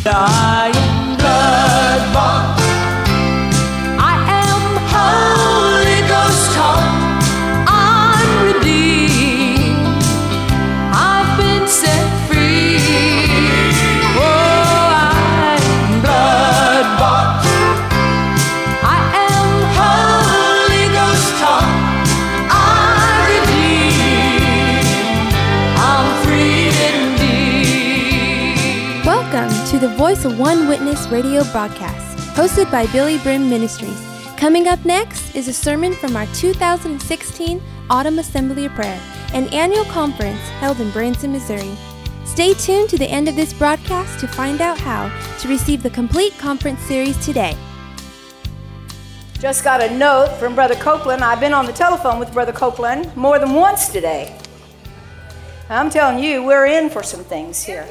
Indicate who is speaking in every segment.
Speaker 1: I am blood-bought. I am Holy Ghost taught. I'm redeemed. I've been set free. Oh, I am blood-bought. I am Holy Ghost taught. I'm redeemed. I'm free indeed.
Speaker 2: Welcome to the Voice of One Witness radio broadcast, hosted by Billy Brim Ministries. Coming up next is a sermon from our 2016 Autumn Assembly of Prayer, an annual conference held in Branson, Missouri. Stay tuned to the end of this broadcast to find out how to receive the complete conference series today.
Speaker 3: Just got a note from Brother Copeland. I've been on the telephone with Brother Copeland more than once today. I'm telling you, we're in for some things here.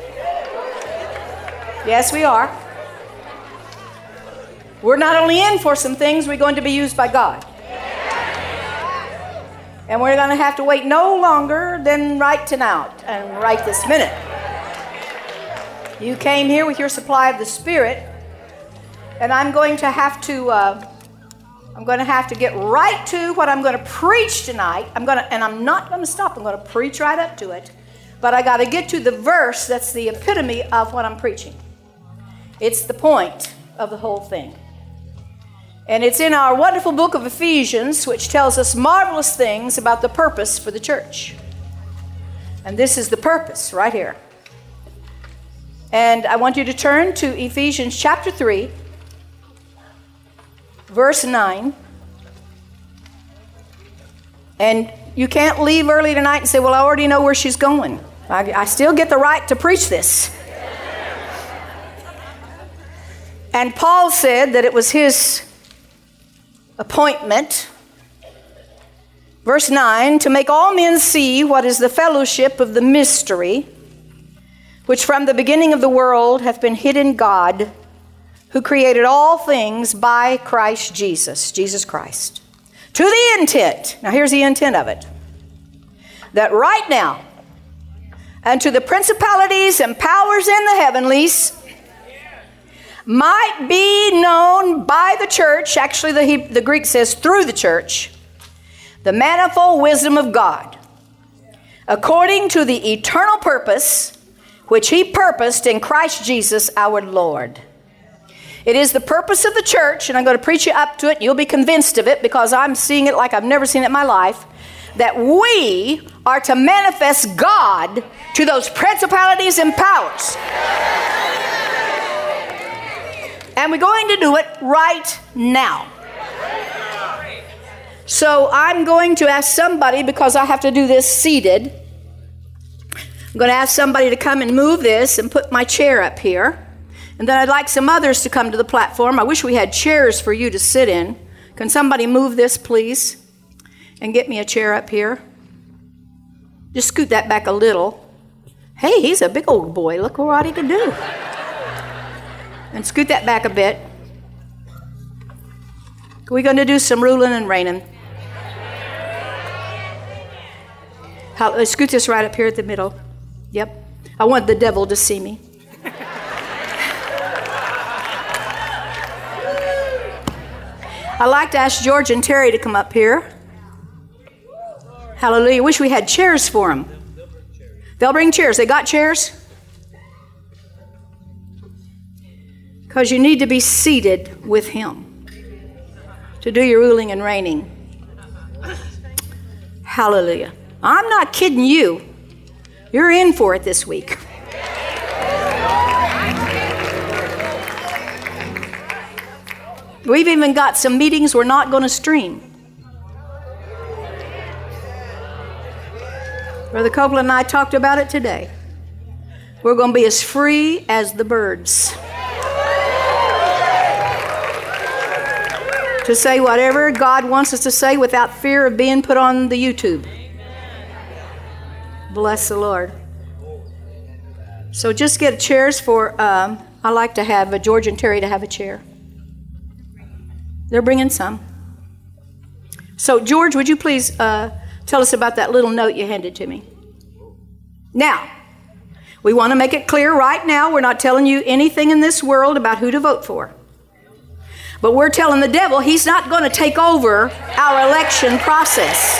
Speaker 3: Yes, we are. We're not only in for some things, we're going to be used by God. And we're going to have to wait no longer than right tonight and right this minute. You came here with your supply of the Spirit, and I'm going to have to get right to what I'm going to preach tonight. I'm not going to stop. I'm going to preach right up to it. But I got to get to the verse that's the epitome of what I'm preaching. It's the point of the whole thing. And it's in our wonderful book of Ephesians, which tells us marvelous things about the purpose for the church. And this is the purpose right here. And I want you to turn to Ephesians chapter 3, verse 9. And you can't leave early tonight and say, well, I already know where she's going. I still get the right to preach this. And Paul said that it was his appointment, verse 9, to make all men see what is the fellowship of the mystery, which from the beginning of the world hath been hid in God, who created all things by Christ Jesus, Jesus Christ. To the intent, now here's the intent of it, that right now, and to the principalities and powers in the heavenlies, might be known by the church, actually the Greek says through the church, the manifold wisdom of God, according to the eternal purpose which he purposed in Christ Jesus our Lord. It is the purpose of the church, and I'm going to preach you up to it. You'll be convinced of it because I'm seeing it like I've never seen it in my life, that we are to manifest God to those principalities and powers. And we're going to do it right now. So I'm going to ask somebody, because I have to do this seated, I'm going to ask somebody to come and move this and put my chair up here. And then I'd like some others to come to the platform. I wish we had chairs for you to sit in. Can somebody move this, please? And get me a chair up here. Just scoot that back a little. Hey, he's a big old boy. Look what he can do. And scoot that back a bit. We're going to do some ruling and reigning. Let's scoot this right up here at the middle. Yep. I want the devil to see me. I'd like to ask George and Terry to come up here. Hallelujah. Wish we had chairs for them. They'll bring chairs. They got chairs? Because you need to be seated with him to do your ruling and reigning. Hallelujah. I'm not kidding you. You're in for it this week. We've even got some meetings we're not going to stream. Brother Copeland and I talked about it today. We're going to be as free as the birds. To say whatever God wants us to say without fear of being put on the YouTube. Bless the Lord. So just get chairs for, I like to have George and Terry to have a chair. They're bringing some. So George, would you please tell us about that little note you handed to me? Now, We want to make it clear right now, we're not telling you anything in this world about who to vote for. But we're telling the devil he's not going to take over our election process.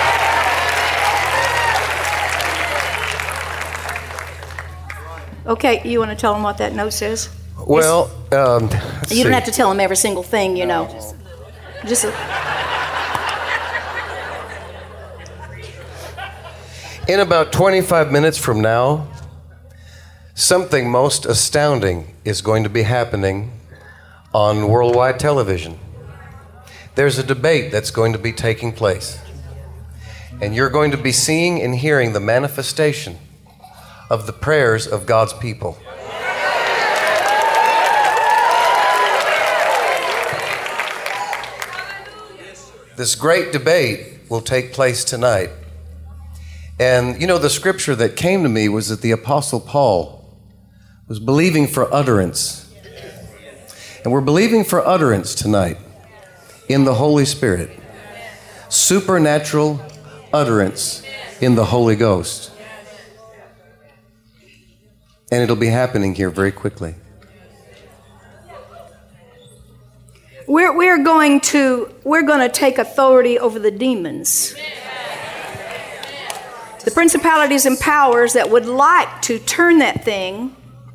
Speaker 3: Okay, you want to tell him what that note says?
Speaker 4: Well,
Speaker 3: you don't have to tell him every single thing, you know. Just
Speaker 4: in about 25 minutes from now, something most astounding is going to be happening on worldwide television. There's a debate that's going to be taking place. And you're going to be seeing and hearing the manifestation of the prayers of God's people. This great debate will take place tonight. And you know, the scripture that came to me was that the Apostle Paul was believing for utterance. And we're believing for utterance tonight in the Holy Spirit. Supernatural utterance in the Holy Ghost. And it'll be happening here very quickly.
Speaker 3: We're going to take authority over the demons. The principalities and powers that would like to turn that thing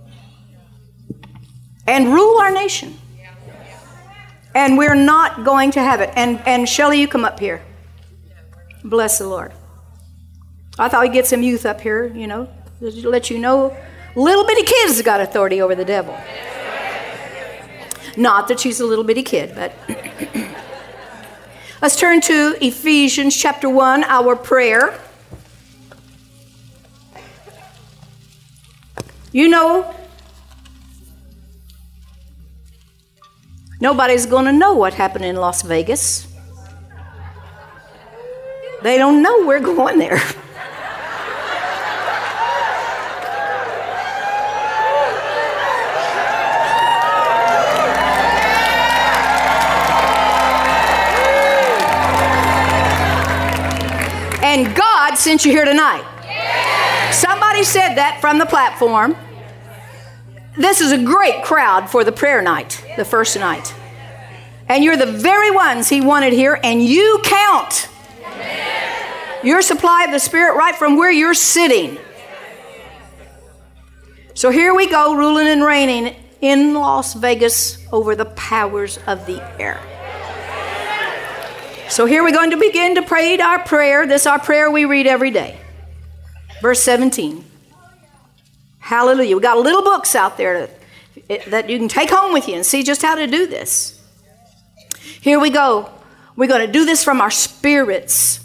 Speaker 3: and rule our nation. And we're not going to have it. And Shelley, you come up here. Bless the Lord. I thought we'd get some youth up here, you know, to let you know little bitty kids got authority over the devil. Not that she's a little bitty kid, but let's turn to Ephesians chapter 1, our prayer. You know, nobody's going to know what happened in Las Vegas. They don't know we're going there. And God sent you here tonight. Somebody said that from the platform. This is a great crowd for the prayer night, the first night. And you're the very ones He wanted here, and you count. Your supply of the Spirit right from where you're sitting. So here we go, ruling and reigning in Las Vegas over the powers of the air. So here we're going to begin to pray our prayer. This is our prayer we read every day. Verse 17. Hallelujah. We got little books out there that you can take home with you and see just how to do this. Here we go. We're going to do this from our spirits.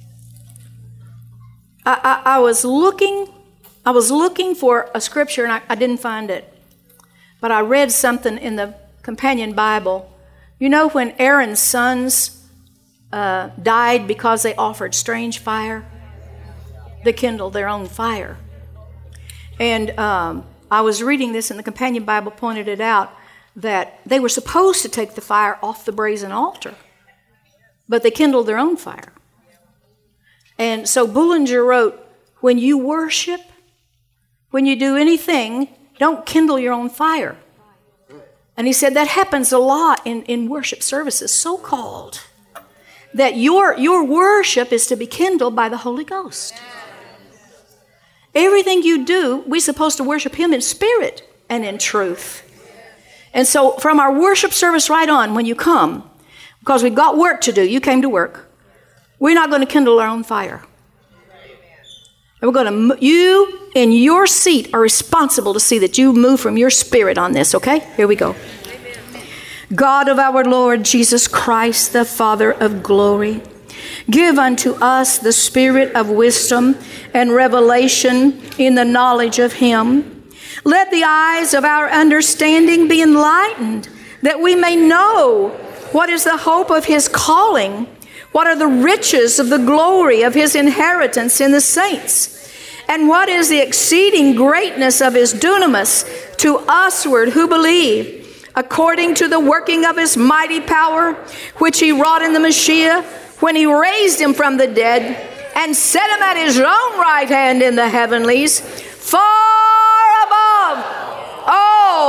Speaker 3: I was looking for a scripture and I didn't find it. But I read something in the companion Bible. You know when Aaron's sons died because they offered strange fire? They kindled their own fire. And I was reading this, and the companion Bible pointed it out, that they were supposed to take the fire off the brazen altar, but they kindled their own fire. And so Bullinger wrote, when you worship, when you do anything, don't kindle your own fire. And he said that happens a lot in worship services, so-called, that your worship is to be kindled by the Holy Ghost. Everything you do, we're supposed to worship Him in spirit and in truth. And so from our worship service right on, when you come, because we've got work to do, you came to work, we're not going to kindle our own fire. And we're going to, you in your seat are responsible to see that you move from your spirit on this, okay? Here we go. God of our Lord Jesus Christ, the Father of glory, give unto us the spirit of wisdom and revelation in the knowledge of Him. Let the eyes of our understanding be enlightened, that we may know what is the hope of His calling, what are the riches of the glory of His inheritance in the saints, and what is the exceeding greatness of His dunamis to usward who believe, according to the working of His mighty power, which He wrought in the Messiah, when He raised Him from the dead and set Him at His own right hand in the heavenlies, far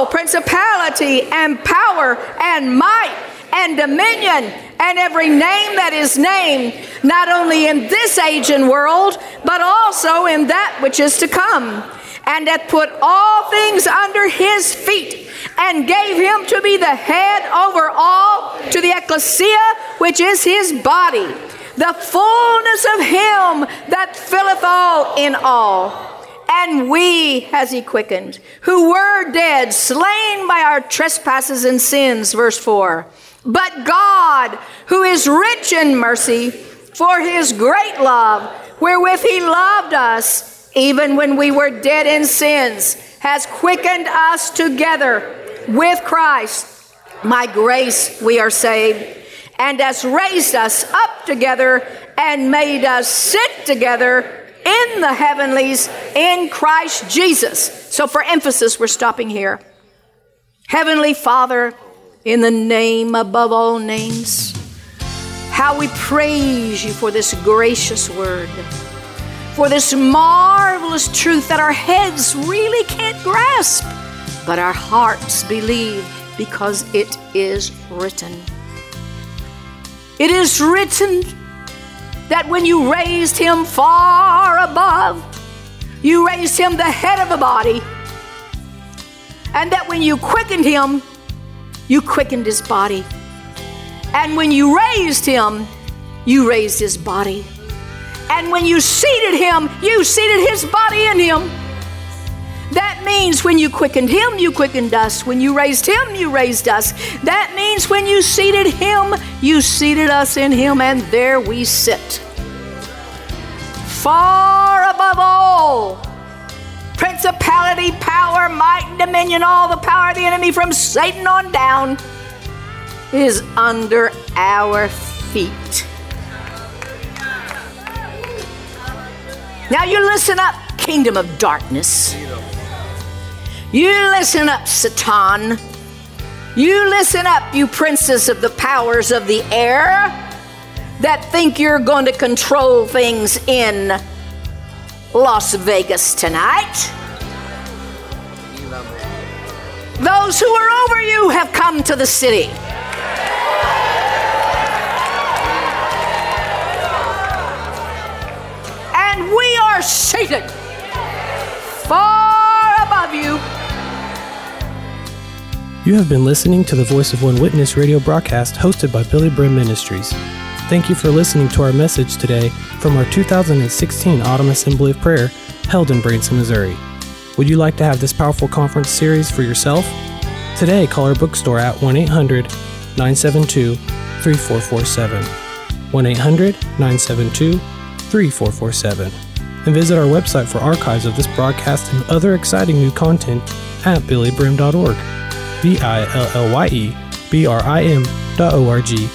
Speaker 3: all principality and power and might and dominion and every name that is named, not only in this age and world, but also in that which is to come, and hath put all things under his feet, and gave him to be the head over all to the ecclesia, which is his body, the fullness of him that filleth all in all. And we has he quickened, who were dead, slain by our trespasses and sins, verse 4. But God, who is rich in mercy, for his great love, wherewith he loved us, even when we were dead in sins, has quickened us together with Christ. By grace we are saved, and has raised us up together and made us sit together in the heavenlies in Christ Jesus. So for emphasis, we're stopping here. Heavenly Father, in the name above all names, how we praise you for this gracious word, for this marvelous truth that our heads really can't grasp, but our hearts believe because it is written. It is written that when you raised him far above, you raised him the head of the body, and that when you quickened him, you quickened his body. And when you raised him, you raised his body. And when you seated him, you seated his body in him. That means when you quickened him, you quickened us. When you raised him, you raised us. That means when you seated him, you seated us in him, and there we sit. Far above all principality, power, might, and dominion, all the power of the enemy from Satan on down is under our feet. Now you listen up, kingdom of darkness. You listen up, Satan. You listen up, you princes of the powers of the air that think you're going to control things in Las Vegas tonight. Those who are over you have come to the city. And we are seated far above you.
Speaker 5: You have been listening to the Voice of One Witness radio broadcast hosted by Billy Brim Ministries. Thank you for listening to our message today from our 2016 Autumn Assembly of Prayer held in Branson, Missouri. Would you like to have this powerful conference series for yourself? Today, call our bookstore at 1-800-972-3447, 1-800-972-3447, and visit our website for archives of this broadcast and other exciting new content at billybrim.org, BILLYEBRIM.org.